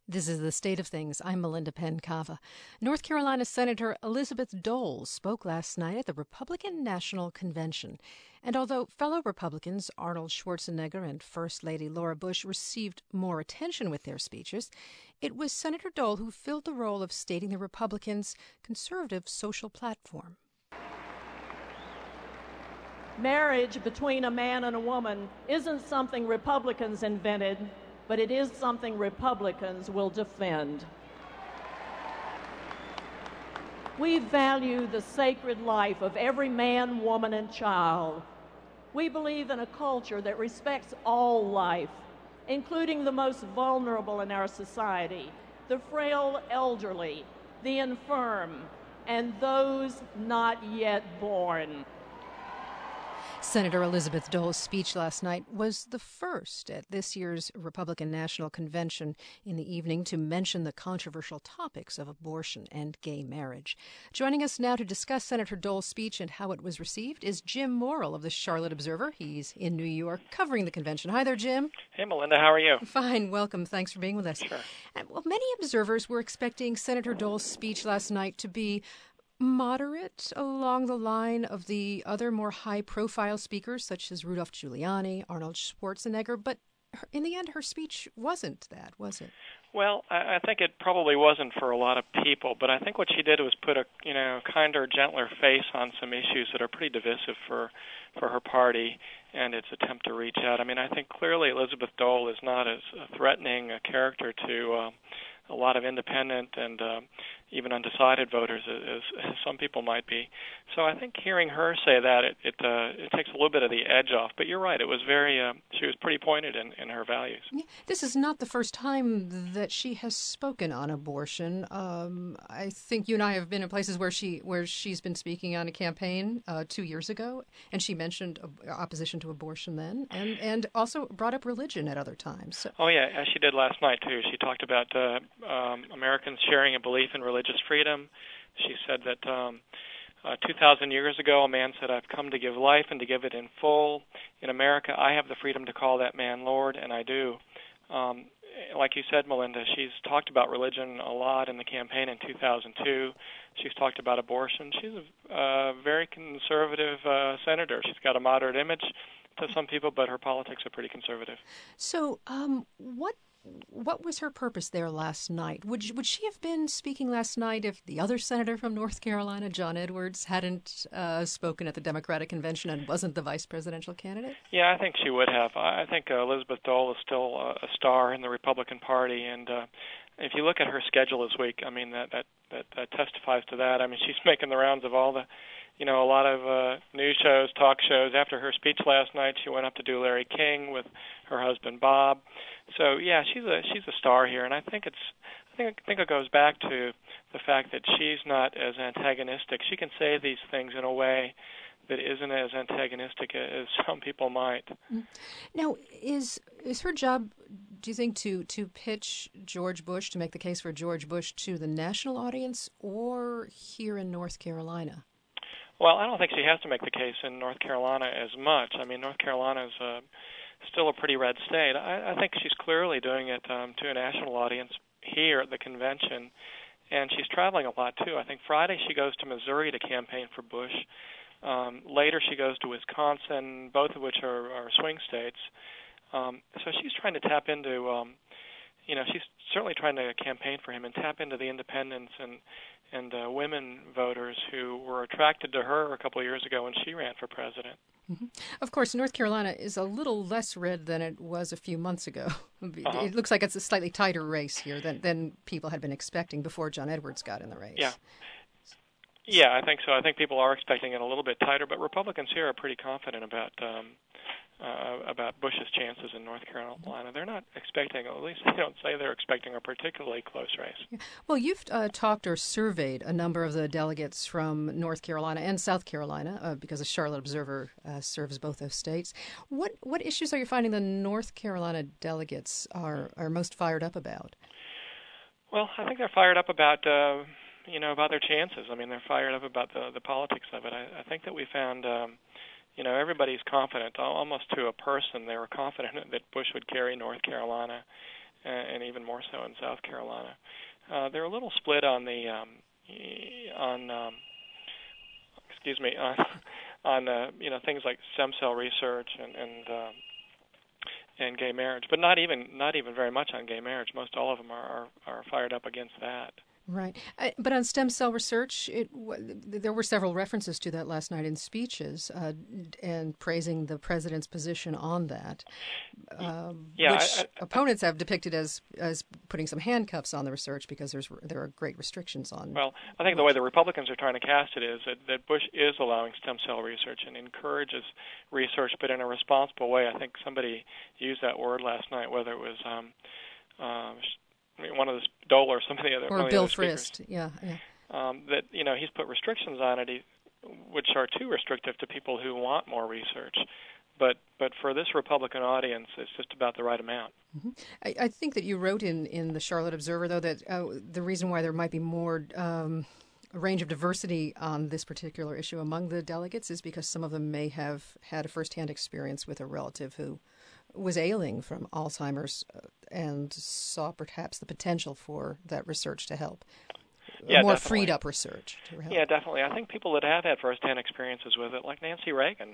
This is the state of things. I'm Melinda Penn-Cava. North Carolina Senator Elizabeth Dole spoke last night at the Republican National Convention. And although fellow Republicans Arnold Schwarzenegger and First Lady Laura Bush received more attention with their speeches, it was Senator Dole who filled the role of stating the Republicans' conservative social platform. Marriage between a man and a woman isn't something Republicans invented, but it is something Republicans will defend. We value the sacred life of every man, woman, and child. We believe in a culture that respects all life, including the most vulnerable in our society, the frail elderly, the infirm, and those not yet born. Senator Elizabeth Dole's speech last night was the first at this year's Republican National Convention in the evening to mention the controversial topics of abortion and gay marriage. Joining us now to discuss Senator Dole's speech and how it was received is Jim Morrill of the Charlotte Observer. He's in New York covering the convention. Hi there, Jim. Hey, Melinda. How are you? Fine. Welcome. Thanks for being with us. Sure. Well, many observers were expecting Senator Dole's speech last night to be moderate along the line of the other more high-profile speakers, such as Rudolph Giuliani, Arnold Schwarzenegger, but in the end, her speech wasn't that, was it? Well, I think it probably wasn't for a lot of people, but I think what she did was put a kinder, gentler face on some issues that are pretty divisive for her party and its attempt to reach out. I mean, I think clearly Elizabeth Dole is not as threatening a character to a lot of independent and even undecided voters as some people might be. So I think hearing her say that, it takes a little bit of the edge off. But you're right, it was she was pretty pointed in her values. Yeah, this is not the first time that she has spoken on abortion. I think you and I have been in places where she's been speaking on a campaign 2 years ago, and she mentioned opposition to abortion then, and also brought up religion at other times. So. Oh, yeah, as she did last night, too. She talked about Americans sharing a belief in religious freedom. She said that 2,000 years ago, a man said, "I've come to give life and to give it in full. In America, I have the freedom to call that man Lord, and I do." Like you said, Melinda, she's talked about religion a lot in the campaign in 2002. She's talked about abortion. She's a very conservative senator. She's got a moderate image to some people, but her politics are pretty conservative. So what was her purpose there last night? Would she have been speaking last night if the other senator from North Carolina, John Edwards, hadn't spoken at the Democratic convention and wasn't the vice presidential candidate? Yeah, I think she would have. I think Elizabeth Dole is still a star in the Republican Party, and if you look at her schedule this week, I mean that testifies to that. I mean, she's making the rounds of all the, a lot of news shows, talk shows. After her speech last night, she went up to do Larry King with her husband Bob. So yeah, she's a star here, and I think it goes back to the fact that she's not as antagonistic. She can say these things in a way that isn't as antagonistic as some people might. Now, is her job, do you think, to pitch George Bush, to make the case for George Bush to the national audience, or here in North Carolina? Well, I don't think she has to make the case in North Carolina as much. I mean, North Carolina is still a pretty red state. I think she's clearly doing it to a national audience here at the convention, and she's traveling a lot, too. I think Friday she goes to Missouri to campaign for Bush. Later she goes to Wisconsin, both of which are swing states. So she's trying to tap into, she's certainly trying to campaign for him and tap into the independents and women voters who were attracted to her a couple of years ago when she ran for president. Mm-hmm. Of course, North Carolina is a little less red than it was a few months ago. It looks like it's a slightly tighter race here than people had been expecting before John Edwards got in the race. Yeah, I think so. I think people are expecting it a little bit tighter, but Republicans here are pretty confident about Bush's chances in North Carolina. They're not expecting, at least they don't say they're expecting, a particularly close race. Yeah. Well, you've talked or surveyed a number of the delegates from North Carolina and South Carolina because the Charlotte Observer serves both those states. What issues are you finding the North Carolina delegates are most fired up about? Well, I think they're fired up about about their chances. I mean, they're fired up about the politics of it. I think that we found, everybody's confident, almost to a person. They were confident that Bush would carry North Carolina. and even more so in South Carolina. They're a little split on the things like stem cell research and gay marriage, but not even very much on gay marriage. Most all of them are fired up against that. Right. But on stem cell research, there were several references to that last night in speeches and praising the president's position on that, which opponents have depicted as putting some handcuffs on the research because there are great restrictions on. Well, I think the way the Republicans are trying to cast it is that Bush is allowing stem cell research and encourages research, but in a responsible way. I think somebody used that word last night, whether it was one of the Dole or somebody other, or Bill Frist, that he's put restrictions on it, which are too restrictive to people who want more research. But for this Republican audience, it's just about the right amount. Mm-hmm. I think that you wrote in the Charlotte Observer, though, that the reason why there might be more a range of diversity on this particular issue among the delegates is because some of them may have had a firsthand experience with a relative who was ailing from Alzheimer's and saw perhaps the potential for that research to help. Yeah, more definitely. Freed up research to help. Yeah, definitely. I think people that have had firsthand experiences with it, like Nancy Reagan,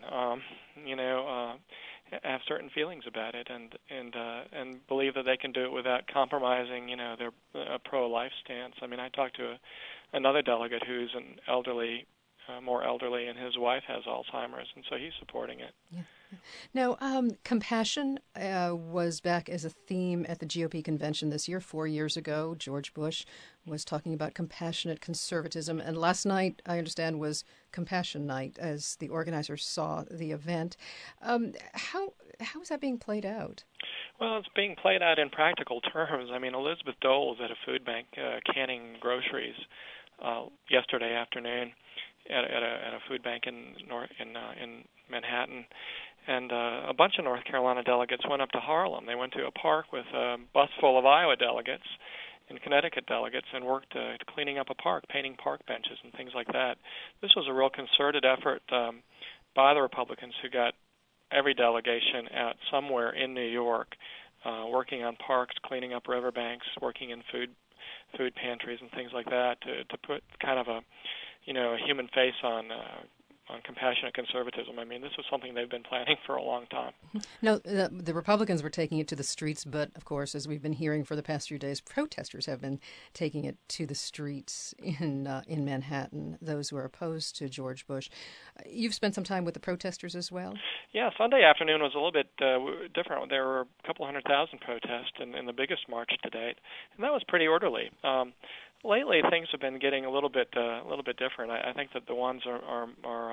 have certain feelings about it and believe that they can do it without compromising, their pro-life stance. I mean, I talked to another delegate who's an elderly, more elderly, and his wife has Alzheimer's, and so he's supporting it. Yeah. Now, compassion was back as a theme at the GOP convention this year. 4 years ago, George Bush was talking about compassionate conservatism. And last night, I understand, was Compassion Night as the organizers saw the event. How is that being played out? Well, it's being played out in practical terms. I mean, Elizabeth Dole was at a food bank canning groceries yesterday afternoon at a food bank in Manhattan. And a bunch of North Carolina delegates went up to Harlem. They went to a park with a bus full of Iowa delegates and Connecticut delegates and worked cleaning up a park, painting park benches and things like that. This was a real concerted effort by the Republicans who got every delegation out somewhere in New York, working on parks, cleaning up riverbanks, working in food pantries and things like that to put kind of a human face on compassionate conservatism. I mean, this was something they've been planning for a long time. No, the Republicans were taking it to the streets, but, of course, as we've been hearing for the past few days, protesters have been taking it to the streets in Manhattan, those who are opposed to George Bush. You've spent some time with the protesters as well? Yeah, Sunday afternoon was a little bit different. There were a couple 100,000 protests in the biggest march to date, and that was pretty orderly. Lately, things have been getting a little bit different. I think that the ones are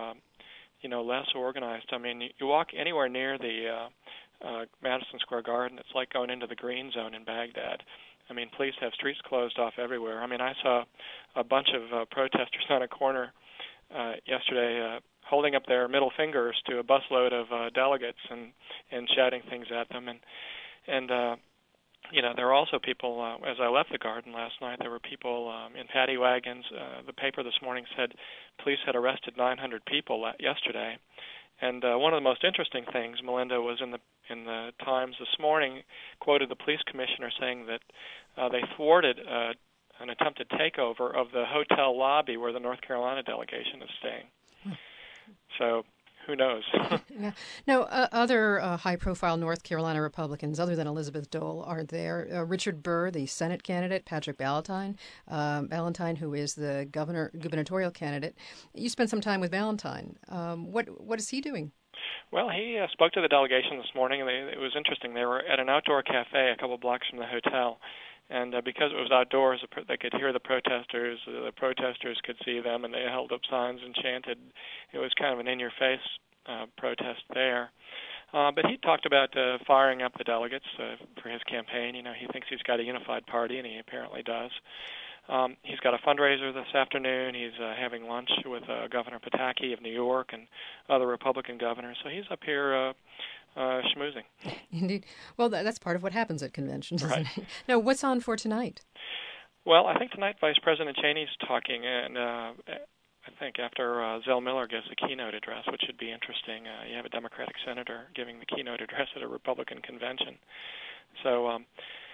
less organized. I mean, you walk anywhere near the Madison Square Garden, it's like going into the green zone in Baghdad. I mean, police have streets closed off everywhere. I mean, I saw a bunch of protesters on a corner yesterday holding up their middle fingers to a busload of delegates and shouting things at them. And there were also people, as I left the garden last night, there were people in paddy wagons. The paper this morning said police had arrested 900 people yesterday. And one of the most interesting things, Melinda, was in the Times this morning, quoted the police commissioner saying that they thwarted an attempted takeover of the hotel lobby where the North Carolina delegation is staying. So who knows? Yeah. Now, other high-profile North Carolina Republicans, other than Elizabeth Dole, are there. Richard Burr, the Senate candidate, Patrick Ballantyne, who is the gubernatorial candidate. You spent some time with Ballantyne. What is he doing? Well, he spoke to the delegation this morning. It was interesting. They were at an outdoor cafe a couple blocks from the hotel. And because it was outdoors, they could hear the protesters. The protesters could see them, and they held up signs and chanted. It was kind of an in-your-face protest there. But he talked about firing up the delegates for his campaign. He thinks he's got a unified party, and he apparently does. He's got a fundraiser this afternoon. He's having lunch with Governor Pataki of New York and other Republican governors. So he's up here schmoozing. Indeed. Well, that's part of what happens at conventions, right. Isn't it? Now, what's on for tonight? Well, I think tonight Vice President Cheney's talking, and I think after Zell Miller gives the keynote address, which should be interesting. You have a Democratic senator giving the keynote address at a Republican convention. So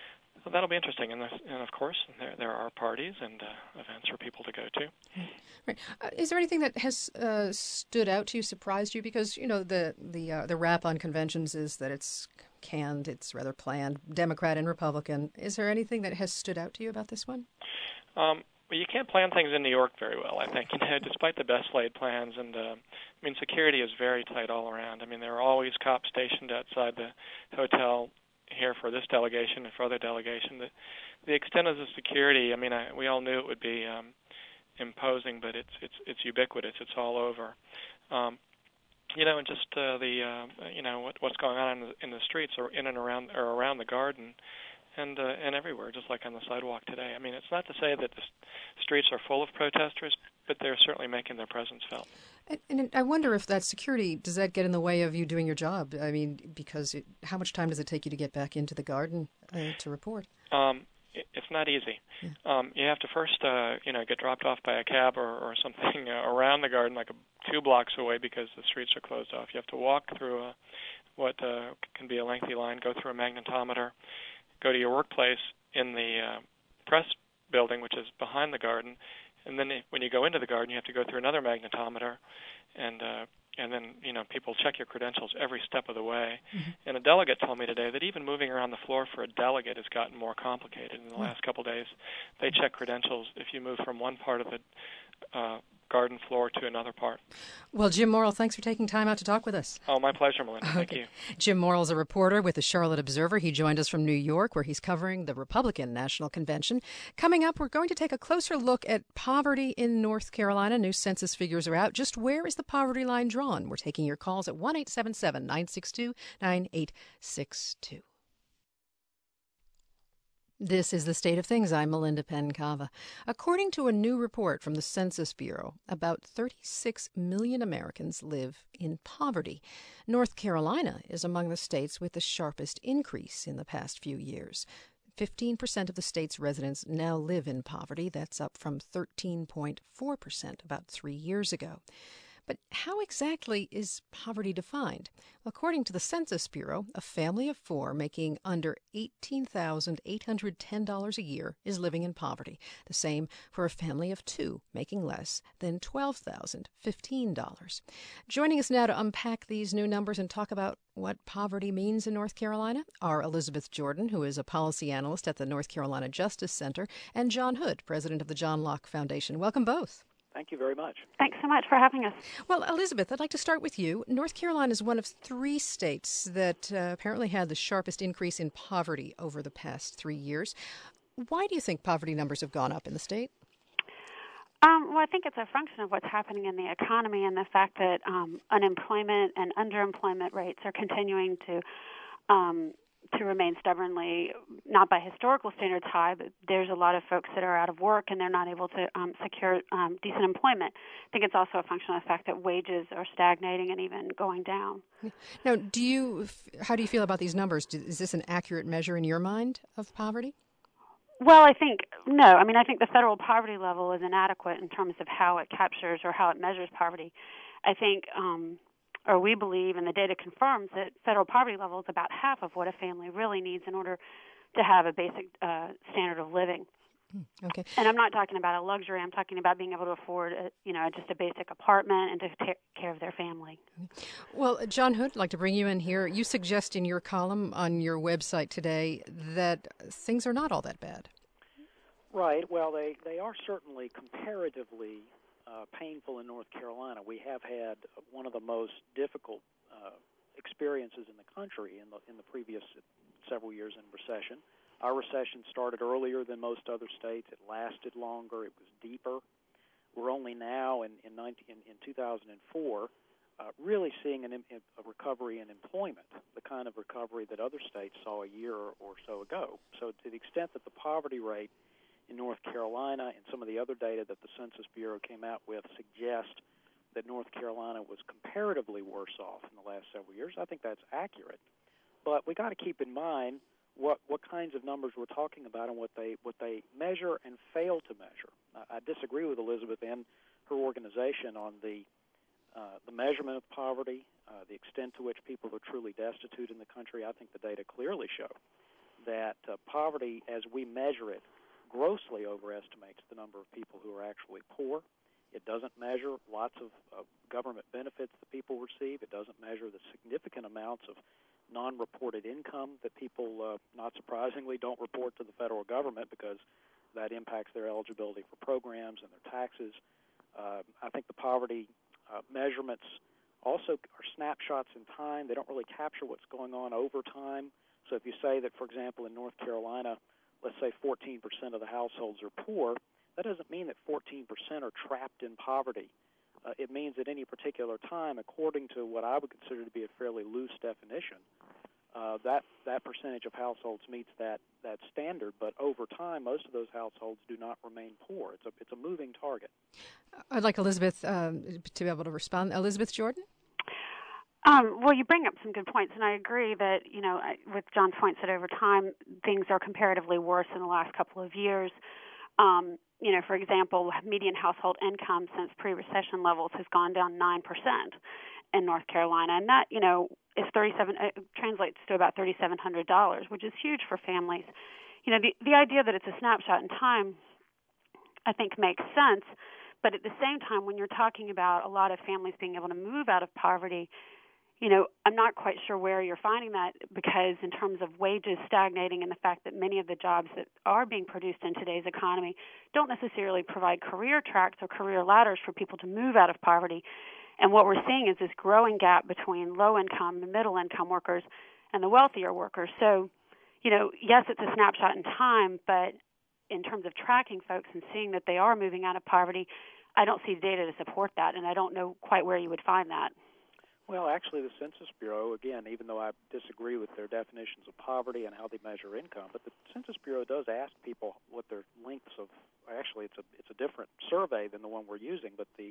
Well, that'll be interesting, and of course, there are parties and events for people to go to. Right. Is there anything that has stood out to you, surprised you? Because the rap on conventions is that it's canned, it's rather planned, Democrat and Republican. Is there anything that has stood out to you about this one? Well, you can't plan things in New York very well, I think, despite the best laid plans. And, security is very tight all around. There are always cops stationed outside the hotel here for this delegation and for other delegations. The extent of the security, we all knew it would be imposing, but it's ubiquitous. It's all over. And just what's going on in the streets or in and around the garden. And everywhere, just like on the sidewalk today. It's not to say that the streets are full of protesters, but they're certainly making their presence felt. And I wonder if that security, does that get in the way of you doing your job? Because how much time does it take you to get back into the garden to report? It's not easy. Yeah. You have to first, get dropped off by a cab or something around the garden, like 2 blocks away, because the streets are closed off. You have to walk through what can be a lengthy line, go through a magnetometer, go to your workplace in the press building, which is behind the garden, and then when you go into the garden, you have to go through another magnetometer, and then people check your credentials every step of the way. Mm-hmm. And a delegate told me today that even moving around the floor for a delegate has gotten more complicated in the last couple of days. They check credentials if you move from one part of the garden floor to another part. Well, Jim Morrill, thanks for taking time out to talk with us. Oh, my pleasure, Melinda. Thank you. Jim Morrill is a reporter with the Charlotte Observer. He joined us from New York, where he's covering the Republican National Convention. Coming up, we're going to take a closer look at poverty in North Carolina. New census figures are out. Just where is the poverty line drawn? We're taking your calls at 1-877-962-9862. This is The State of Things. I'm Melinda Penn-Cava. According to a new report from the Census Bureau, about 36 million Americans live in poverty. North Carolina is among the states with the sharpest increase in the past few years. 15% of the state's residents now live in poverty. That's up from 13.4% about 3 years ago. But how exactly is poverty defined? According to the Census Bureau, a family of 4 making under $18,810 a year is living in poverty. The same for a family of 2 making less than $12,015. Joining us now to unpack these new numbers and talk about what poverty means in North Carolina are Elizabeth Jordan, who is a policy analyst at the North Carolina Justice Center, and John Hood, president of the John Locke Foundation. Welcome both. Thank you very much. Thanks so much for having us. Well, Elizabeth, I'd like to start with you. North Carolina is one of 3 states that apparently had the sharpest increase in poverty over the past 3 years. Why do you think poverty numbers have gone up in the state? Well, I think it's a function of what's happening in the economy and the fact that unemployment and underemployment rates are continuing to remain stubbornly, not by historical standards high, but there's a lot of folks that are out of work and they're not able to secure decent employment. I think it's also a function of the fact that wages are stagnating and even going down. Now, how do you feel about these numbers? Is this an accurate measure in your mind of poverty? Well, I think no. I think the federal poverty level is inadequate in terms of how it captures or how it measures poverty. I think or we believe, and the data confirms, that federal poverty level is about half of what a family really needs in order to have a basic standard of living. Okay. And I'm not talking about a luxury. I'm talking about being able to afford, just a basic apartment and to take care of their family. Well, John Hood, I'd like to bring you in here. You suggest in your column on your website today that things are not all that bad. Right. Well, they are certainly comparatively painful in North Carolina. We have had one of the most difficult experiences in the country in the previous several years in recession. Our recession started earlier than most other states. It lasted longer. It was deeper. We're only now in 2004 really seeing a recovery in employment, the kind of recovery that other states saw a year or so ago. So to the extent that the poverty rate in North Carolina and some of the other data that the Census Bureau came out with suggest that North Carolina was comparatively worse off in the last several years, I think that's accurate. But we got to keep in mind what kinds of numbers we're talking about and what they measure and fail to measure. I disagree with Elizabeth and her organization on the measurement of poverty, the extent to which people are truly destitute in the country. I think the data clearly show that poverty, as we measure it, grossly overestimates the number of people who are actually poor. It doesn't measure lots of government benefits that people receive. It doesn't measure the significant amounts of non-reported income that people, not surprisingly, don't report to the federal government because that impacts their eligibility for programs and their taxes. I think the poverty measurements also are snapshots in time. They don't really capture what's going on over time. So if you say that, for example, in North Carolina, let's say 14% of the households are poor, that doesn't mean that 14% are trapped in poverty. It means at any particular time, according to what I would consider to be a fairly loose definition, that percentage of households meets that standard. But over time, most of those households do not remain poor. It's a moving target. I'd like Elizabeth to be able to respond. Elizabeth Jordan? Well, you bring up some good points, and I agree that, with John's points that over time things are comparatively worse in the last couple of years. For example, median household income since pre-recession levels has gone down 9% in North Carolina, and that, is translates to about $3,700, which is huge for families. The idea that it's a snapshot in time, I think, makes sense. But at the same time, when you're talking about a lot of families being able to move out of poverty, I'm not quite sure where you're finding that, because in terms of wages stagnating and the fact that many of the jobs that are being produced in today's economy don't necessarily provide career tracks or career ladders for people to move out of poverty. And what we're seeing is this growing gap between low-income and middle-income workers and the wealthier workers. So, yes, it's a snapshot in time, but in terms of tracking folks and seeing that they are moving out of poverty, I don't see data to support that, and I don't know quite where you would find that. Well, actually, the Census Bureau, again, even though I disagree with their definitions of poverty and how they measure income, but the Census Bureau does ask people what their lengths of. Actually, it's a different survey than the one we're using, but the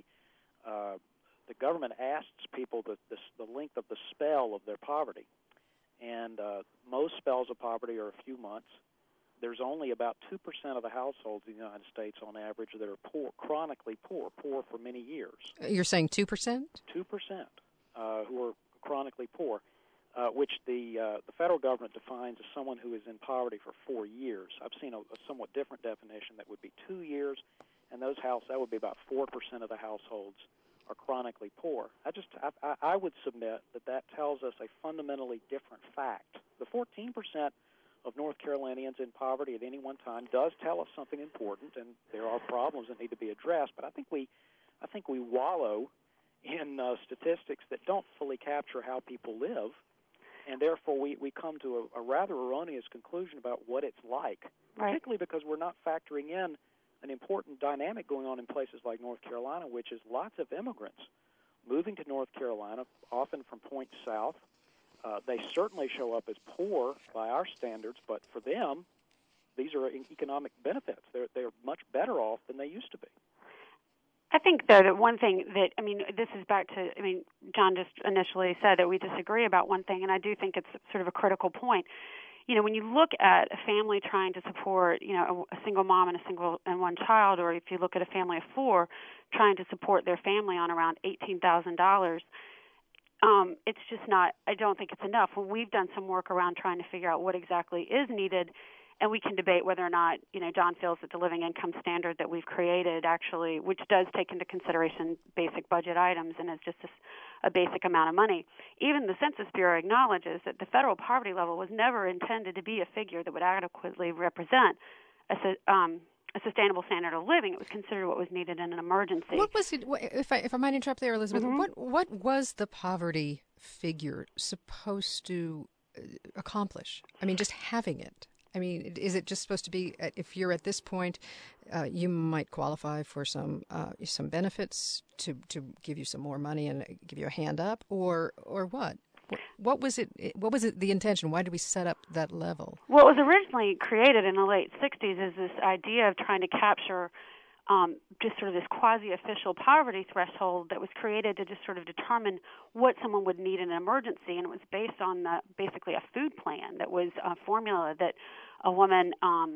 government asks people the length of the spell of their poverty, and most spells of poverty are a few months. There's only about 2% of the households in the United States, on average, that are poor, chronically poor for many years. You're saying 2%? 2%. Who are chronically poor, which the federal government defines as someone who is in poverty for 4 years. I've seen a somewhat different definition that would be 2 years, and that would be about 4% of the households are chronically poor. I would submit that tells us a fundamentally different fact. The 14% of North Carolinians in poverty at any one time does tell us something important, and there are problems that need to be addressed. But I think we wallow in statistics that don't fully capture how people live, and therefore we come to a rather erroneous conclusion about what it's like, right. Particularly because we're not factoring in an important dynamic going on in places like North Carolina, which is lots of immigrants moving to North Carolina, often from points south. They certainly show up as poor by our standards, but for them, these are economic benefits. They're much better off than they used to be. I think, though, that one thing that, this is back to, John just initially said that we disagree about one thing, and I do think it's sort of a critical point. When you look at a family trying to support, a single mom and one child, or if you look at a family of four trying to support their family on around $18,000, it's just not, I don't think it's enough. When we've done some work around trying to figure out what exactly is needed, and we can debate whether or not, John feels that the living income standard that we've created actually, which does take into consideration basic budget items and is just a basic amount of money. Even the Census Bureau acknowledges that the federal poverty level was never intended to be a figure that would adequately represent a sustainable standard of living. It was considered what was needed in an emergency. What was it? If I might interrupt there, Elizabeth, Mm-hmm. what was the poverty figure supposed to accomplish? Just having it. Is it just supposed to be, if you're at this point, you might qualify for some benefits to give you some more money and give you a hand up, or what? What was it? What was it? The intention? Why did we set up that level? Well, it was originally created in the late '60s as this idea of trying to capture just sort of this quasi-official poverty threshold that was created to just sort of determine what someone would need in an emergency, and it was based on basically a food plan that was a formula that a woman,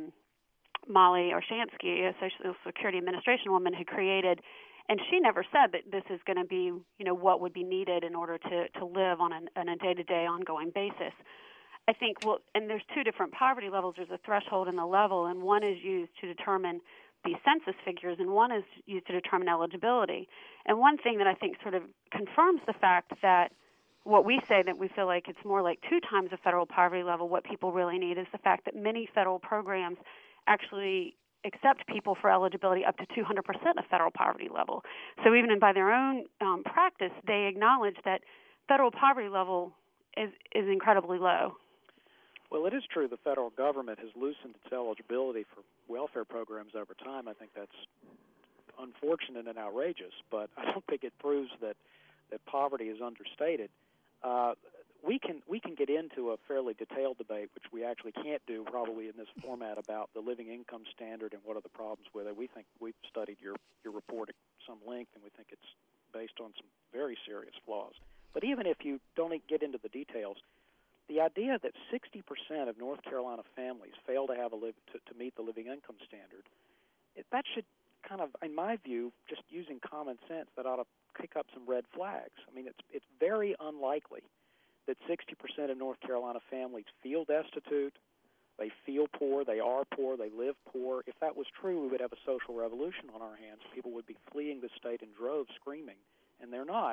Molly Orshansky, a Social Security Administration woman, had created, and she never said that this is going to be, what would be needed in order to live on a day-to-day ongoing basis. I think, and there's two different poverty levels. There's a threshold and a level, and one is used to determine the census figures, and one is used to determine eligibility. And one thing that I think sort of confirms the fact that what we say, that we feel like it's more like 2 times the federal poverty level, what people really need is the fact that many federal programs actually accept people for eligibility up to 200% of federal poverty level. So even by their own practice, they acknowledge that federal poverty level is incredibly low. Well, it is true the federal government has loosened its eligibility for welfare programs over time. I think that's unfortunate and outrageous, but I don't think it proves that poverty is understated. We can get into a fairly detailed debate, which we actually can't do probably in this format, about the living income standard and what are the problems with it. We think we've studied your report at some length, and we think it's based on some very serious flaws. But even if you don't get into the details, the idea that 60% of North Carolina families fail to have to meet the living income standard, that should kind of, in my view, just using common sense, that ought to kick up some red flags. I mean, it's very unlikely that 60% of North Carolina families feel destitute, they feel poor, they are poor, they live poor. If that was true, we would have a social revolution on our hands. People would be fleeing the state in droves screaming, and they're not.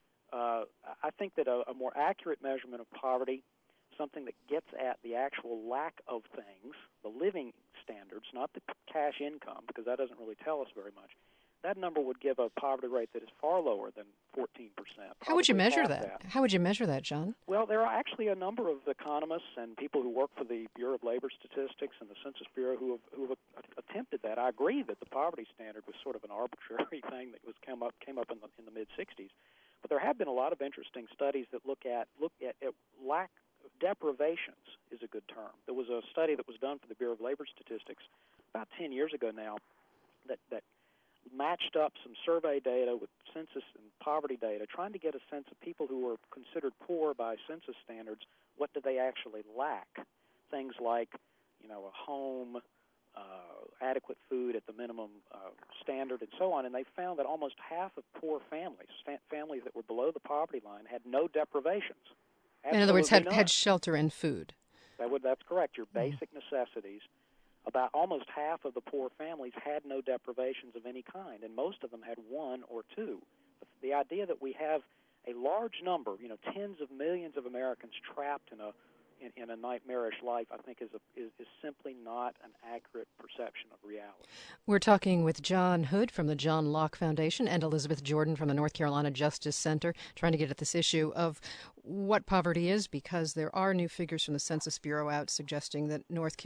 I think that a more accurate measurement of poverty, something that gets at the actual lack of things, the living standards, not the cash income, because that doesn't really tell us very much, that number would give a poverty rate that is far lower than 14%. How would you measure that? How would you measure that, John? Well, there are actually a number of economists and people who work for the Bureau of Labor Statistics and the Census Bureau who have attempted that. I agree that the poverty standard was sort of an arbitrary thing that came up in the mid-'60s, but there have been a lot of interesting studies that look at lack of deprivations is a good term. There was a study that was done for the Bureau of Labor Statistics about 10 years ago now that matched up some survey data with census and poverty data, trying to get a sense of people who are considered poor by census standards, what do they actually lack? Things like, a home, adequate food at the minimum standard, and so on. And they found that almost half of poor families that were below the poverty line, had no deprivations. Absolutely, in other words, had shelter and food. That's correct. Your basic necessities. About almost half of the poor families had no deprivations of any kind, and most of them had 1 or 2. The idea that we have a large number, tens of millions of Americans trapped in a nightmarish life, I think is simply not an accurate perception of reality. We're talking with John Hood from the John Locke Foundation and Elizabeth Jordan from the North Carolina Justice Center, trying to get at this issue of what poverty is, because there are new figures from the Census Bureau out suggesting that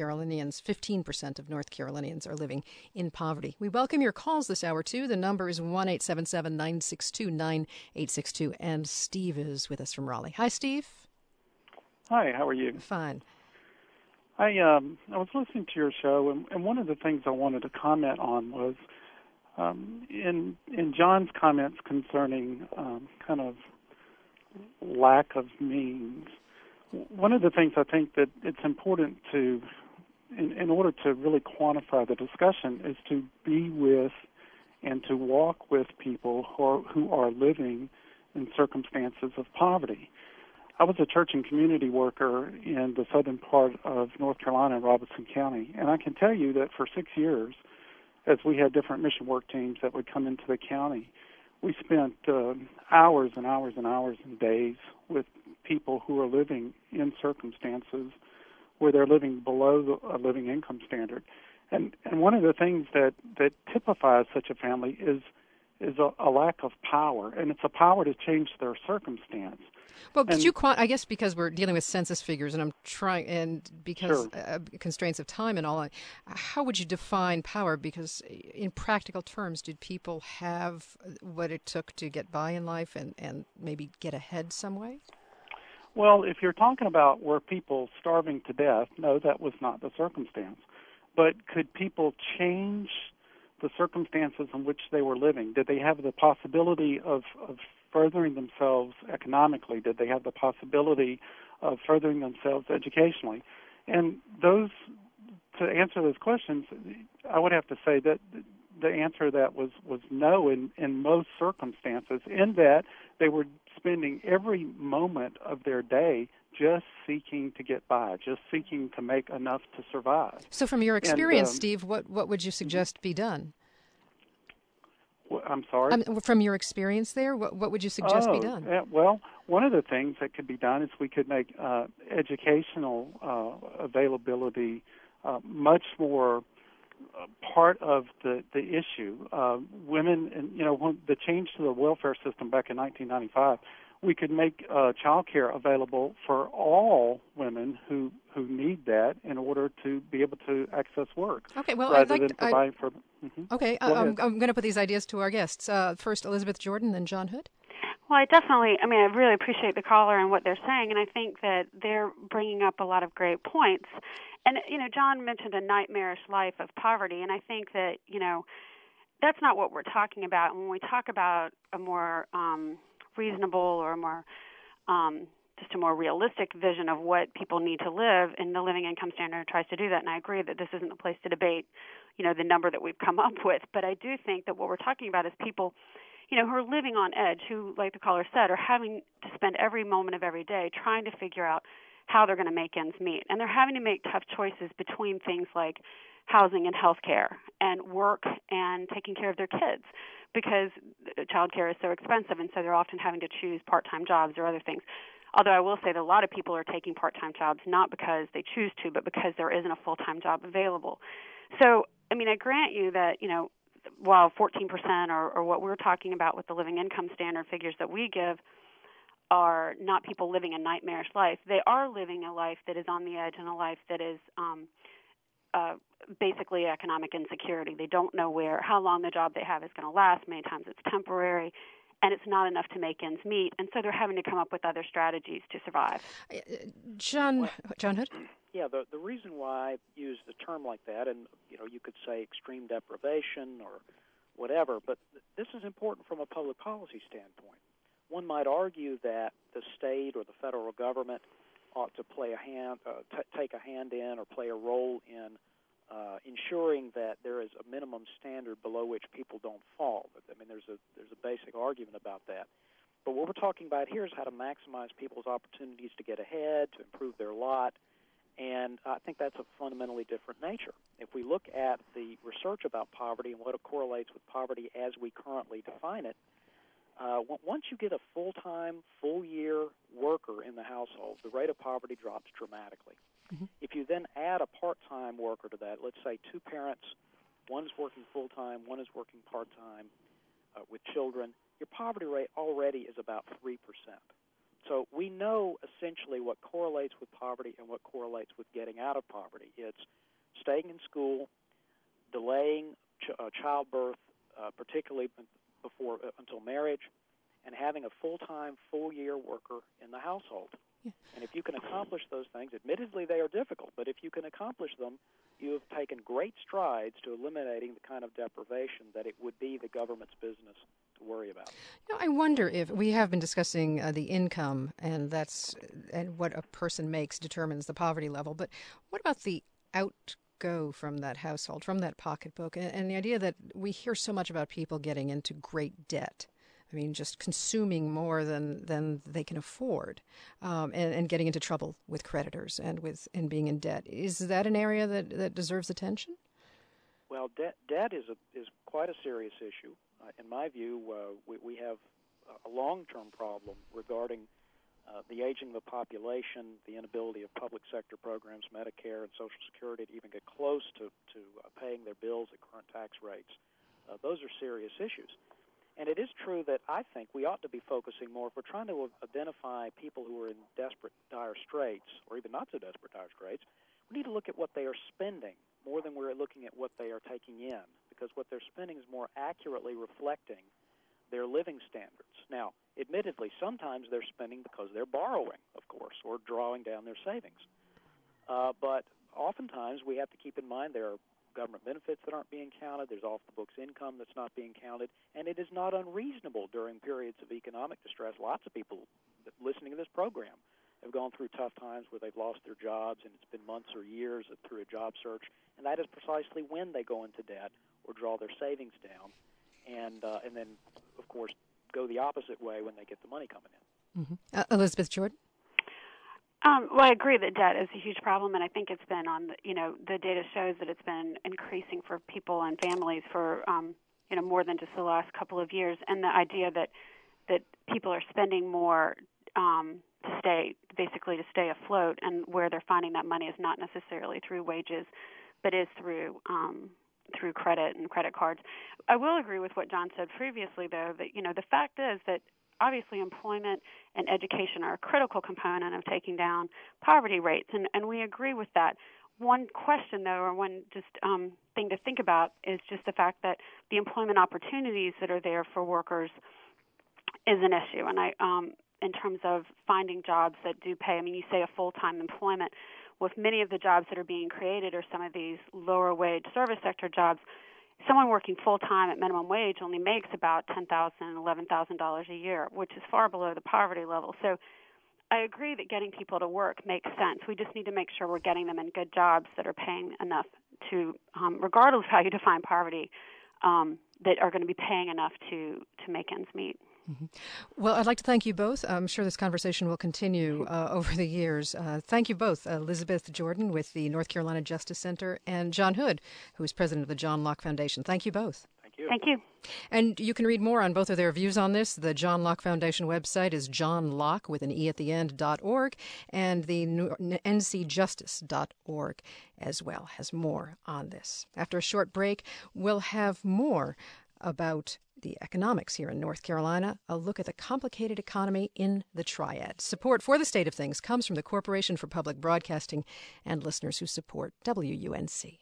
15% of North Carolinians are living in poverty. We welcome your calls this hour, too. The number is 1-877-962-9862, and Steve is with us from Raleigh. Hi, Steve. Hi, how are you? Fine. I was listening to your show, and one of the things I wanted to comment on was in John's comments concerning kind of lack of means. One of the things I think that it's important to, in order to really quantify the discussion, is to be with and to walk with people who are living in circumstances of poverty. I was a church and community worker in the southern part of North Carolina in Robeson County, and I can tell you that for 6 years, as we had different mission work teams that would come into the county, we spent hours and hours and hours and days with people who are living in circumstances where they're living below a living income standard. And one of the things that typifies such a family is a lack of power, and it's a power to change their circumstance. Well, could you I guess because we're dealing with census figures, and I'm trying, and because constraints of time and all, how would you define power? Because in practical terms, did people have what it took to get by in life and maybe get ahead some way? Well, if you're talking about were people starving to death, no, that was not the circumstance. But could people change the circumstances in which they were living? Did they have the possibility of furthering themselves economically? Did they have the possibility of furthering themselves educationally? And to answer those questions, I would have to say that the answer to that was no in most circumstances, in that they were spending every moment of their day just seeking to get by, just seeking to make enough to survive. So from your experience, Steve, what would you suggest be done? I'm sorry? From your experience there, what would you suggest be done? Well, one of the things that could be done is we could make educational availability much more part of the issue. Women, and when the change to the welfare system back in 1995, we could make child care available for all women who need that in order to be able to access work. Okay, well, rather than providing for. Okay, I'm going to put these ideas to our guests. First, Elizabeth Jordan, then John Hood. Well, I really appreciate the caller and what they're saying, and I think that they're bringing up a lot of great points. And, John mentioned a nightmarish life of poverty, and I think that, that's not what we're talking about. When we talk about a more reasonable or a more just a more realistic vision of what people need to live, and the Living Income Standard tries to do that, and I agree that this isn't the place to debate, the number that we've come up with. But I do think that what we're talking about is people who are living on edge, who, like the caller said, are having to spend every moment of every day trying to figure out how they're going to make ends meet. And they're having to make tough choices between things like housing and health care and work and taking care of their kids, because child care is so expensive, and so they're often having to choose part-time jobs or other things. Although I will say that a lot of people are taking part-time jobs not because they choose to, but because there isn't a full-time job available. So, I grant you that, while 14% or what we're talking about with the Living Income Standard figures that we give are not people living a nightmarish life, they are living a life that is on the edge and a life that is basically economic insecurity. They don't know how long the job they have is going to last. Many times it's temporary, and it's not enough to make ends meet, and so they're having to come up with other strategies to survive. John Hood? Yeah, the reason why I use the term like that, and you could say extreme deprivation or whatever, but this is important from a public policy standpoint. One might argue that the state or the federal government ought to play take a hand in or play a role in ensuring that there is a minimum standard below which people don't fall. There's a basic argument about that. But what we're talking about here is how to maximize people's opportunities to get ahead, to improve their lot, and I think that's a fundamentally different nature. If we look at the research about poverty and what it correlates with poverty as we currently define it, once you get a full-time, full-year worker in the household, the rate of poverty drops dramatically. Mm-hmm. If you then add a part-time worker to that, let's say two parents, one is working full-time, one is working part-time with children, your poverty rate already is about 3%. So we know essentially what correlates with poverty and what correlates with getting out of poverty. It's staying in school, delaying childbirth, particularly until marriage, and having a full-time, full-year worker in the household. Yeah. And if you can accomplish those things, admittedly they are difficult, but if you can accomplish them, you have taken great strides to eliminating the kind of deprivation that it would be the government's business to worry about. I wonder if we have been discussing the income, and what a person makes determines the poverty level, but what about the outgo from that household, from that pocketbook, and the idea that we hear so much about people getting into great debt? Just consuming more than they can afford, and getting into trouble with creditors and being in debt. Is that an area that deserves attention? Well, debt is quite a serious issue. In my view, we have a long-term problem regarding the aging of the population, the inability of public sector programs, Medicare and Social Security, to even get close to paying their bills at current tax rates. Those are serious issues. And it is true that I think we ought to be focusing more, if we're trying to identify people who are in desperate, dire straits, or even not so desperate, dire straits, we need to look at what they are spending more than we're looking at what they are taking in, because what they're spending is more accurately reflecting their living standards. Now, admittedly, sometimes they're spending because they're borrowing, of course, or drawing down their savings. But oftentimes we have to keep in mind there are government benefits that aren't being counted, there's off-the-books income that's not being counted, and it is not unreasonable during periods of economic distress. Lots of people listening to this program have gone through tough times where they've lost their jobs, and it's been months or years through a job search, and that is precisely when they go into debt or draw their savings down, and then, of course, go the opposite way when they get the money coming in. Mm-hmm. Elizabeth Jordan? Well, I agree that debt is a huge problem, and I think it's been on the data shows that it's been increasing for people and families for more than just the last couple of years, and the idea that people are spending more to stay afloat, and where they're finding that money is not necessarily through wages, but is through credit and credit cards. I will agree with what John said previously, though, that the fact is that obviously employment and education are a critical component of taking down poverty rates, and we agree with that. One question, though, or one just thing to think about is just the fact that the employment opportunities that are there for workers is an issue. And in terms of finding jobs that do pay, you say a full-time employment. With many of the jobs that are being created or some of these lower-wage service sector jobs, someone working full-time at minimum wage only makes about $10,000, $11,000 a year, which is far below the poverty level. So I agree that getting people to work makes sense. We just need to make sure we're getting them in good jobs that are paying enough to, regardless of how you define poverty, that are going to be paying enough to make ends meet. Mm-hmm. Well, I'd like to thank you both. I'm sure this conversation will continue over the years. Thank you both, Elizabeth Jordan with the North Carolina Justice Center and John Hood, who is president of the John Locke Foundation. Thank you both. Thank you. Thank you. And you can read more on both of their views on this. The John Locke Foundation website is johnlocke with an E at the end.org, and the ncjustice.org as well has more on this. After a short break, we'll have more about the economics here in North Carolina, a look at the complicated economy in the Triad. Support for The State of Things comes from the Corporation for Public Broadcasting and listeners who support WUNC.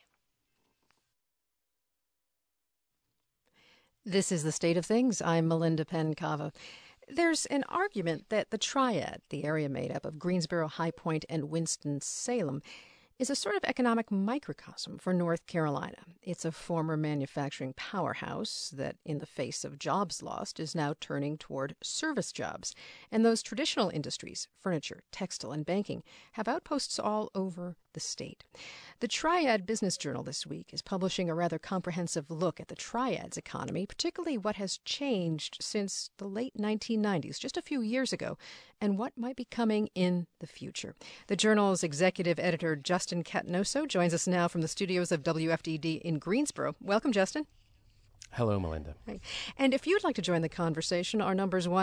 This is The State of Things. I'm Melinda Penn-Cava. There's an argument that the Triad, the area made up of Greensboro, High Point, and Winston-Salem, is a sort of economic microcosm for North Carolina. It's a former manufacturing powerhouse that, in the face of jobs lost, is now turning toward service jobs. And those traditional industries, furniture, textile, and banking, have outposts all over the state. The Triad Business Journal this week is publishing a rather comprehensive look at the Triad's economy, particularly what has changed since the late 1990s, just a few years ago, and what might be coming in the future. The journal's executive editor, Justin Catanoso, joins us now from the studios of WFDD in Greensboro. Welcome, Justin. Hello, Melinda. And if you'd like to join the conversation, our number is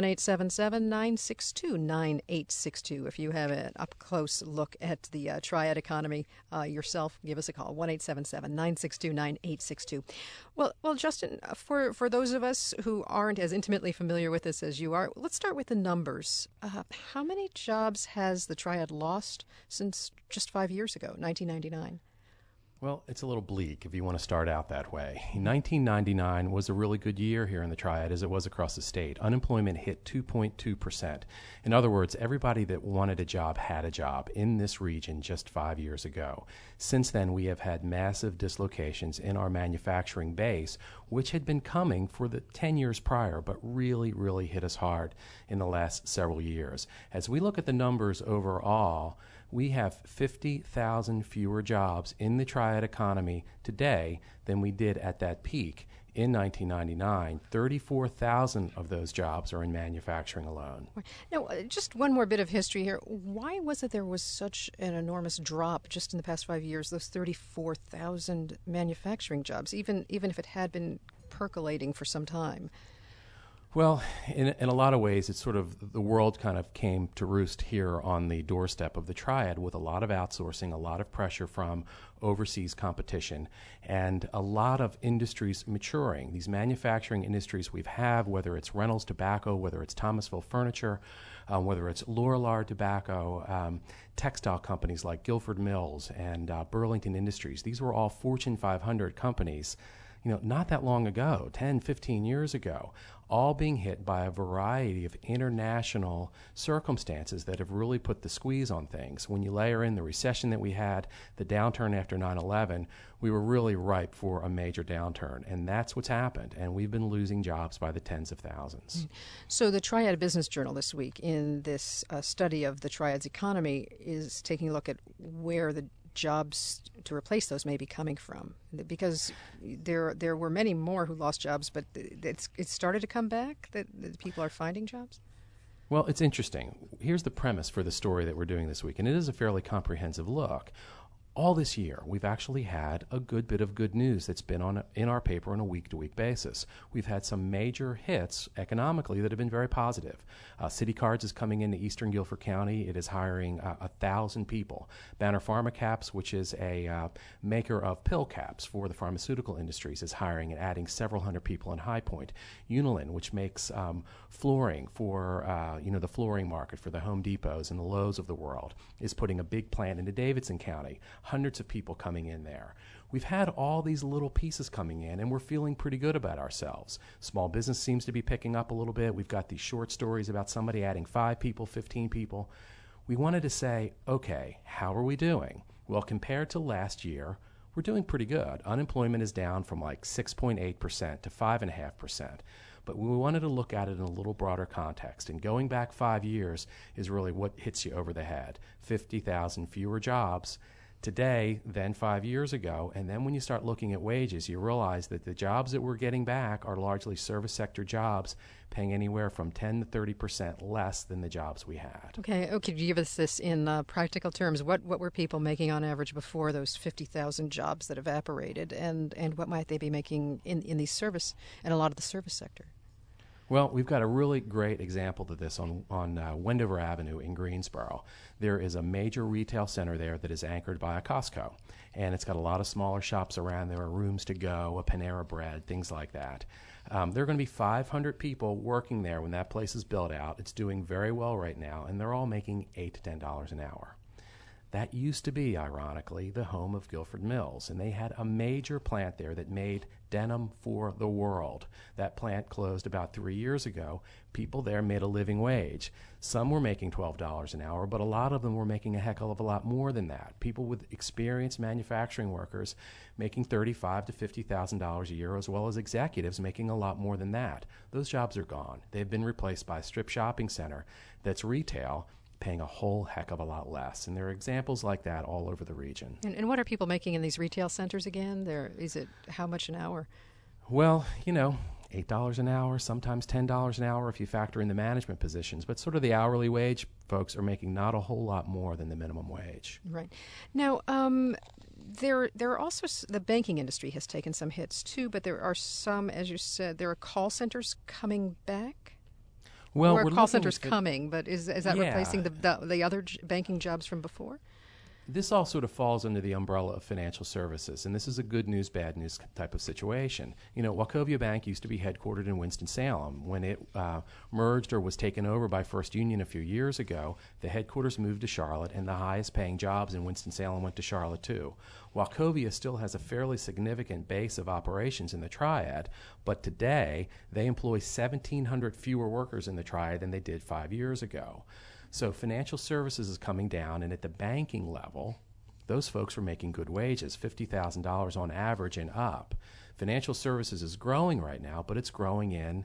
1-877-962-9862. If you have an up-close look at the Triad economy yourself, give us a call, 1-877-962-9862. Well, Justin, for those of us who aren't as intimately familiar with this as you are, let's start with the numbers. How many jobs has the Triad lost since just 5 years ago, 1999? Well, it's a little bleak if you want to start out that way. 1999 was a really good year here in the Triad, as it was across the state. Unemployment hit 2.2%. In other words, everybody that wanted a job had a job in this region just 5 years ago. Since then, we have had massive dislocations in our manufacturing base, which had been coming for the 10 years prior, but really, really hit us hard in the last several years. As we look at the numbers overall, we have 50,000 fewer jobs in the Triad economy today than we did at that peak in 1999. 34,000 of those jobs are in manufacturing alone. Now, just one more bit of history here. Why was it there was such an enormous drop just in the past 5 years, those 34,000 manufacturing jobs, even if it had been percolating for some time? Well, in a lot of ways, it's sort of the world kind of came to roost here on the doorstep of the Triad with a lot of outsourcing, a lot of pressure from overseas competition, and a lot of industries maturing. These manufacturing industries we have, whether it's Reynolds Tobacco, whether it's Thomasville Furniture, whether it's Lorillard Tobacco, textile companies like Guilford Mills and Burlington Industries, these were all Fortune 500 companies, not that long ago, 10, 15 years ago, all being hit by a variety of international circumstances that have really put the squeeze on things. When you layer in the recession that we had, the downturn after 9/11, we were really ripe for a major downturn, and that's what's happened, and we've been losing jobs by the tens of thousands. So the Triad Business Journal this week, in this study of the Triad's economy, is taking a look at where the jobs to replace those may be coming from, because there were many more who lost jobs, but it started to come back, that people are finding jobs? Well, it's interesting. Here's the premise for the story that we're doing this week, and it is a fairly comprehensive look. All this year, we've actually had a good bit of good news that's been in our paper on a week-to-week basis. We've had some major hits economically that have been very positive. City Cards is coming into eastern Guilford County. It is hiring 1,000 people. Banner PharmaCaps, which is a maker of pill caps for the pharmaceutical industries, is hiring and adding several hundred people in High Point. Unilin, which makes flooring for the flooring market for the Home Depots and the Lowe's of the world, is putting a big plant into Davidson County. Hundreds of people coming in there. We've had all these little pieces coming in, and we're feeling pretty good about ourselves. Small business seems to be picking up a little bit. We've got these short stories about somebody adding 5 people, 15 people. We wanted to say, okay, how are we doing? Well, compared to last year, we're doing pretty good. Unemployment is down from like 6.8% to 5.5%. But we wanted to look at it in a little broader context. And going back 5 years is really what hits you over the head. 50,000 fewer jobs today than 5 years ago. And then when you start looking at wages, you realize that the jobs that we're getting back are largely service sector jobs, paying anywhere from 10 to 30% less than the jobs we had. Okay, could you give us this in practical terms? What were people making on average before those 50,000 jobs that evaporated, and what might they be making in the service and a lot of the service sector? Well, we've got a really great example of this on Wendover Avenue in Greensboro. There is a major retail center there that is anchored by a Costco, and it's got a lot of smaller shops around. There are rooms to go, a Panera Bread, things like that. There are going to be 500 people working there when that place is built out. It's doing very well right now, and they're all making $8 to $10 an hour. That used to be, ironically, the home of Guilford Mills, and they had a major plant there that made denim for the world. That plant closed about 3 years ago. People there made a living wage. Some were making $12 an hour, but a lot of them were making a heck of a lot more than that. People with experienced manufacturing workers making $35,000 to $50,000 a year, as well as executives making a lot more than that. Those jobs are gone. They've been replaced by a strip shopping center that's retail, paying a whole heck of a lot less. And there are examples like that all over the region. And what are people making in these retail centers again? Is it how much an hour? Well, $8 an hour, sometimes $10 an hour if you factor in the management positions. But sort of the hourly wage folks are making not a whole lot more than the minimum wage. Right. Now, there are also, the banking industry has taken some hits too, but there are some, as you said, there are call centers coming back? Well, or call centers coming, but is that replacing the other banking jobs from before? This all sort of falls under the umbrella of financial services, and this is a good news, bad news type of situation. Wachovia Bank used to be headquartered in Winston-Salem. When it merged or was taken over by First Union a few years ago, the headquarters moved to Charlotte, and the highest paying jobs in Winston-Salem went to Charlotte too. Wachovia still has a fairly significant base of operations in the Triad, but today they employ 1,700 fewer workers in the Triad than they did 5 years ago. So financial services is coming down, and at the banking level, those folks were making good wages, $50,000 on average and up. Financial services is growing right now, but it's growing in,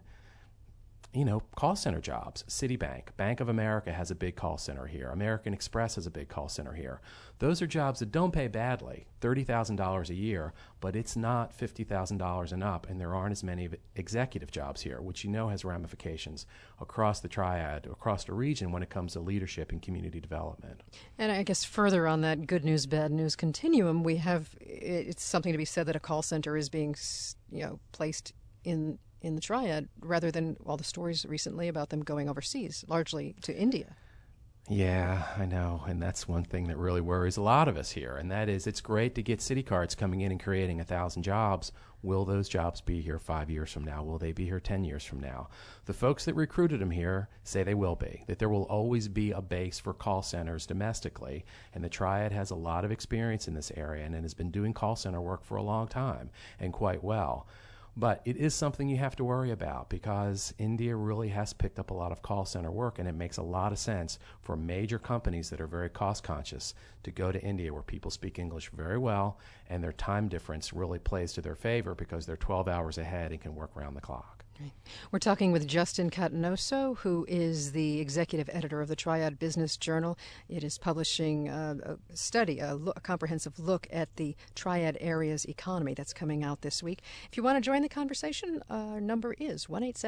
call center jobs. Citibank, Bank of America has a big call center here. American Express has a big call center here. Those are jobs that don't pay badly, $30,000 a year, but it's not $50,000 and up, and there aren't as many executive jobs here, which has ramifications across the Triad, across the region when it comes to leadership and community development. And I guess further on that good news, bad news continuum, it's something to be said that a call center is being, placed in the Triad rather than all the stories recently about them going overseas, largely to India. Yeah, I know, and that's one thing that really worries a lot of us here, and that is it's great to get City Cards coming in and creating 1,000 jobs. Will those jobs be here 5 years from now? Will they be here 10 years from now? The folks that recruited them here say they will be, that there will always be a base for call centers domestically, and the Triad has a lot of experience in this area and has been doing call center work for a long time and quite well. But it is something you have to worry about because India really has picked up a lot of call center work, and it makes a lot of sense for major companies that are very cost conscious to go to India where people speak English very well and their time difference really plays to their favor because they're 12 hours ahead and can work around the clock. We're talking with Justin Catanoso, who is the executive editor of the Triad Business Journal. It is publishing a study, a comprehensive look at the Triad area's economy that's coming out this week. If you want to join the conversation, our number is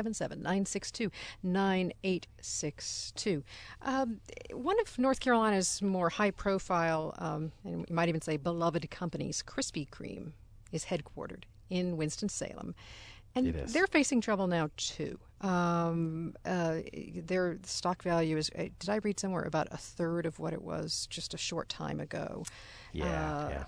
1-877-962-9862. One of North Carolina's more high-profile, and we might even say beloved companies, Krispy Kreme, is headquartered in Winston-Salem. And they're facing trouble now, too. Their stock value is, did I read somewhere, about a third of what it was just a short time ago. Yeah.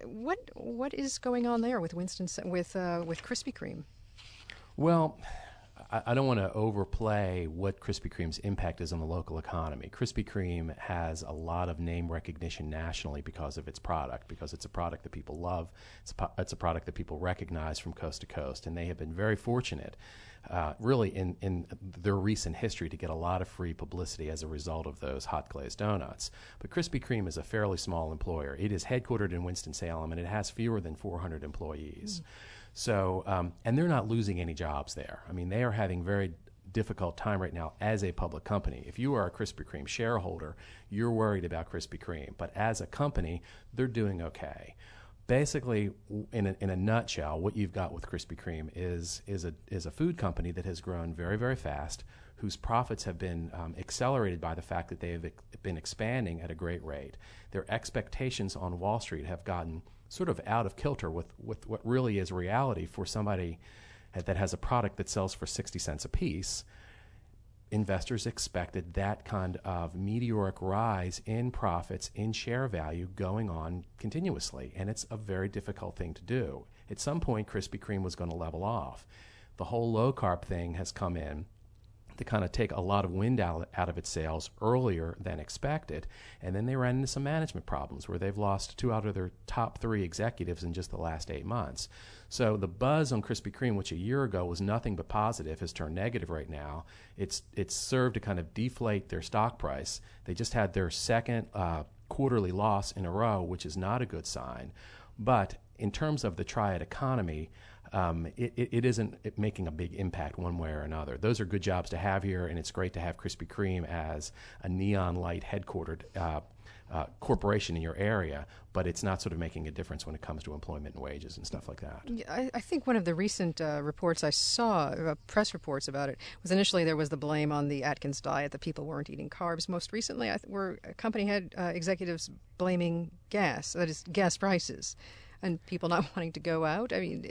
What is going on there with Krispy Kreme? Well, I don't want to overplay what Krispy Kreme's impact is on the local economy. Krispy Kreme has a lot of name recognition nationally because of its product, because it's a product that people love. It's a product that people recognize from coast to coast, and they have been very fortunate, really, in their recent history to get a lot of free publicity as a result of those hot glazed donuts. But Krispy Kreme is a fairly small employer. It is headquartered in Winston-Salem, and it has fewer than 400 employees. So, and they're not losing any jobs there. I mean, they are having very difficult time right now as a public company. If you are a Krispy Kreme shareholder, you're worried about Krispy Kreme. But as a company, they're doing okay. Basically, in a nutshell, what you've got with Krispy Kreme is a food company that has grown very, very fast, whose profits have been accelerated by the fact that they have been expanding at a great rate. Their expectations on Wall Street have gotten sort of out of kilter with what really is reality for somebody that has a product that sells for 60 cents a piece. Investors expected that kind of meteoric rise in profits, in share value going on continuously, and it's a very difficult thing to do. At some point, Krispy Kreme was going to level off. The whole low-carb thing has come in to kind of take a lot of wind out of its sails earlier than expected. And then they ran into some management problems where they've lost 2 out of their top 3 executives in just the last 8 months. So the buzz on Krispy Kreme, which a year ago was nothing but positive, has turned negative right now. It's served to kind of deflate their stock price. They just had their second quarterly loss in a row, which is not a good sign. But in terms of the Triad economy, it isn't making a big impact one way or another. Those are good jobs to have here, and it's great to have Krispy Kreme as a neon light headquartered corporation in your area, but it's not sort of making a difference when it comes to employment and wages and stuff like that. I think one of the recent reports I saw, press reports about it, was initially there was the blame on the Atkins diet, that people weren't eating carbs. Most recently, a company had executives blaming gas, that is, gas prices, and people not wanting to go out. I mean,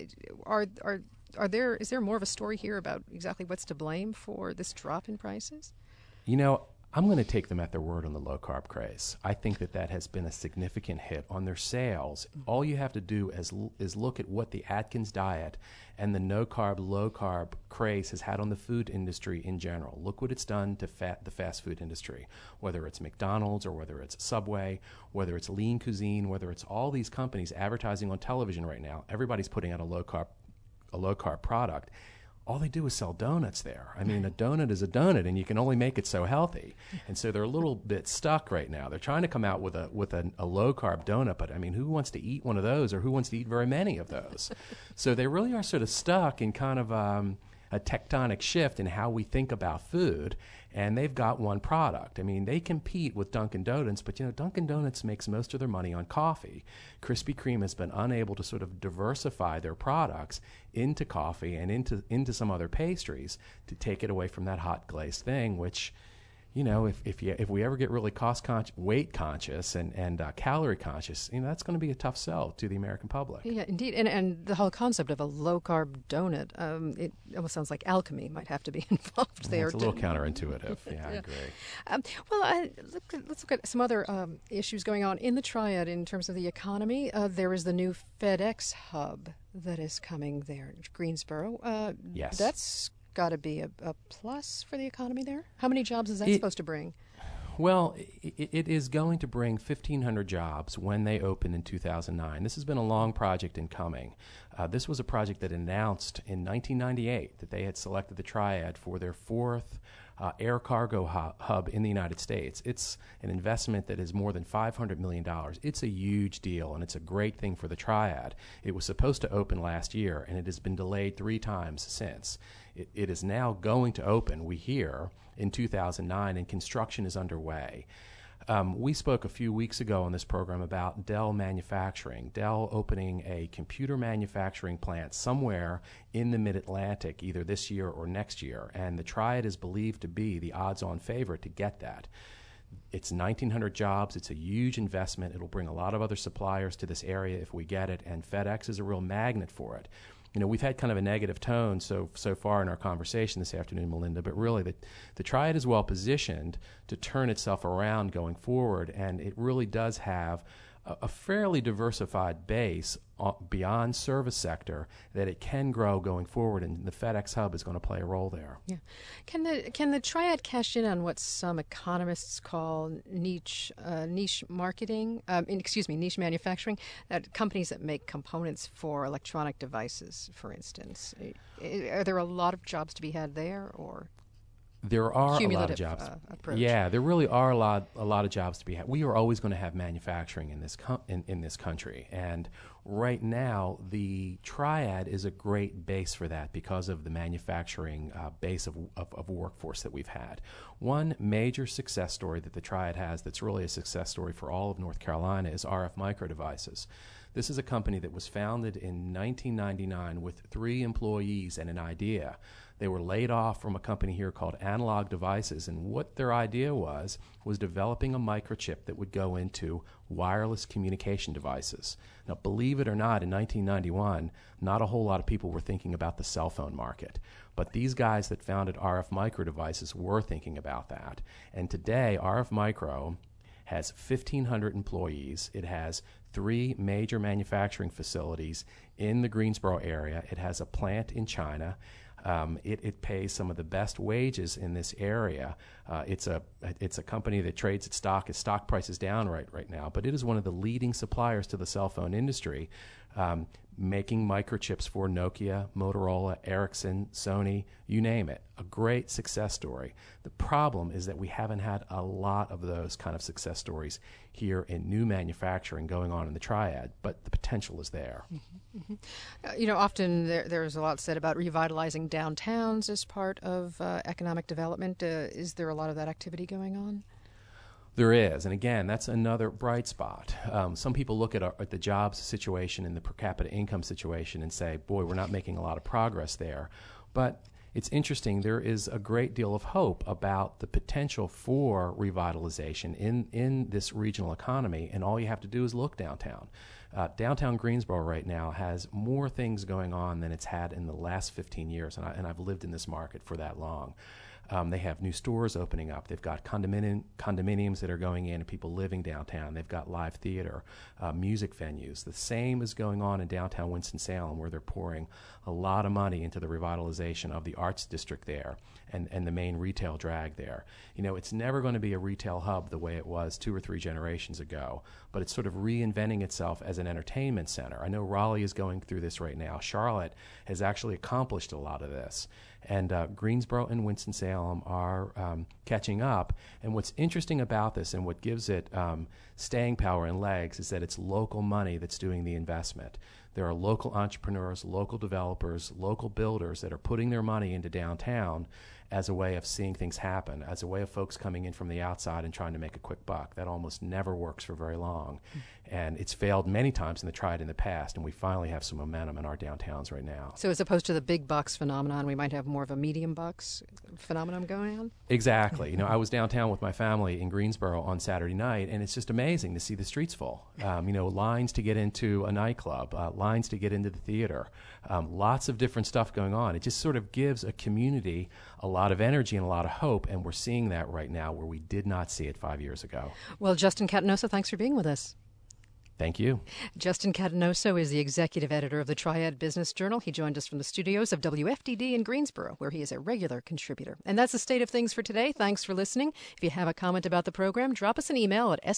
is there more of a story here about exactly what's to blame for this drop in prices? You know, I'm going to take them at their word on the low-carb craze. I think that has been a significant hit on their sales. All you have to do is look at what the Atkins diet and the no-carb, low-carb craze has had on the food industry in general. Look what it's done to the fast food industry, whether it's McDonald's or whether it's Subway, whether it's Lean Cuisine, whether it's all these companies advertising on television right now. Everybody's putting out a low-carb product. All they do is sell donuts there. I mean, a donut is a donut, and you can only make it so healthy. And so they're a little bit stuck right now. They're trying to come out with a low-carb donut, but, I mean, who wants to eat one of those, or who wants to eat very many of those? So they really are sort of stuck in kind of a tectonic shift in how we think about food, and they've got one product. I mean, they compete with Dunkin' Donuts, but, you know, Dunkin' Donuts makes most of their money on coffee. Krispy Kreme has been unable to sort of diversify their products into coffee and into some other pastries to take it away from that hot glazed thing, which, you know, if we ever get really weight conscious and calorie conscious, you know, that's going to be a tough sell to the American public. Yeah, indeed. And the whole concept of a low-carb donut, it almost sounds like alchemy might have to be involved there. It's a little counterintuitive. Yeah, I agree. Let's look at some other issues going on in the Triad in terms of the economy. There is the new FedEx hub that is coming there in Greensboro. Yes. That's got to be a plus for the economy there? How many jobs is that supposed to bring? Well, it is going to bring 1,500 jobs when they open in 2009. This has been a long project in coming. This was a project that announced in 1998 that they had selected the Triad for their fourth air cargo hub in the United States. It's an investment that is more than $500 million. It's a huge deal, and it's a great thing for the Triad. It was supposed to open last year, and it has been delayed 3 times since. It is now going to open, we hear, in 2009, and construction is underway. We spoke a few weeks ago on this program about Dell Manufacturing, Dell opening a computer manufacturing plant somewhere in the mid-Atlantic, either this year or next year, and the Triad is believed to be the odds-on favorite to get that. It's 1,900 jobs. It's a huge investment. It'll bring a lot of other suppliers to this area if we get it, and FedEx is a real magnet for it. You know, we've had kind of a negative tone so far in our conversation this afternoon, Melinda, but really the Triad is well positioned to turn itself around going forward, and it really does have a fairly diversified base beyond service sector that it can grow going forward, and the FedEx hub is going to play a role there. Yeah, can the Triad cash in on what some economists call niche marketing? Niche manufacturing. Companies that make components for electronic devices, for instance. Are there a lot of jobs to be had there, or? There are a lot of jobs. Approach. Yeah, there really are a lot of jobs to be had. We are always going to have manufacturing in this in this country, and right now the Triad is a great base for that because of the manufacturing base of workforce that we've had. One major success story that the Triad has that's really a success story for all of North Carolina is RF Micro Devices. This is a company that was founded in 1999 with 3 employees and an idea. They were laid off from a company here called Analog Devices, and what their idea was developing a microchip that would go into wireless communication devices. Now, believe it or not, in 1991, not a whole lot of people were thinking about the cell phone market. But these guys that founded RF Micro Devices were thinking about that. And today, RF Micro has 1,500 employees. It has 3 major manufacturing facilities in the Greensboro area. It has a plant in China. It pays some of the best wages in this area. It's a company that trades its stock. Its stock price is down right now, but it is one of the leading suppliers to the cell phone industry, making microchips for Nokia, Motorola, Ericsson, Sony, you name it. A great success story. The problem is that we haven't had a lot of those kind of success stories here in new manufacturing going on in the Triad, but the potential is there. Mm-hmm. Mm-hmm. Often there's a lot said about revitalizing downtowns as part of economic development. Is there a lot of that activity going on? There is, and again, that's another bright spot. Some people look at the jobs situation and the per capita income situation and say, boy, we're not making a lot of progress there. But it's interesting, there is a great deal of hope about the potential for revitalization in this regional economy, and all you have to do is look downtown. Downtown Greensboro right now has more things going on than it's had in the last 15 years, and I've lived in this market for that long. They have new stores opening up. They've got condominiums that are going in and people living downtown. They've got live theater, music venues. The same is going on in downtown Winston-Salem, where they're pouring a lot of money into the revitalization of the arts district there and the main retail drag there. It's never going to be a retail hub the way it was 2 or 3 generations ago, but it's sort of reinventing itself as an entertainment center. I know Raleigh is going through this right now. Charlotte has actually accomplished a lot of this. And Greensboro and Winston-Salem are catching up. And what's interesting about this and what gives it staying power and legs is that it's local money that's doing the investment. There are local entrepreneurs, local developers, local builders that are putting their money into downtown as a way of seeing things happen, as a way of folks coming in from the outside and trying to make a quick buck. That almost never works for very long. And it's failed many times in the Triad in the past, and we finally have some momentum in our downtowns right now. So as opposed to the big bucks phenomenon, we might have more of a medium bucks phenomenon going on? Exactly. I was downtown with my family in Greensboro on Saturday night, and it's just amazing to see the streets full. Lines to get into a nightclub, lines to get into the theater, lots of different stuff going on. It just sort of gives a community a lot of energy and a lot of hope, and we're seeing that right now where we did not see it 5 years ago. Well, Justin Catanosa, thanks for being with us. Thank you. Justin Catanoso is the executive editor of the Triad Business Journal. He joined us from the studios of WFDD in Greensboro, where he is a regular contributor. And that's the state of things for today. Thanks for listening. If you have a comment about the program, drop us an email at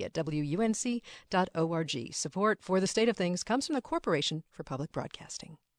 sot@wunc.org. Support for the state of things comes from the Corporation for Public Broadcasting.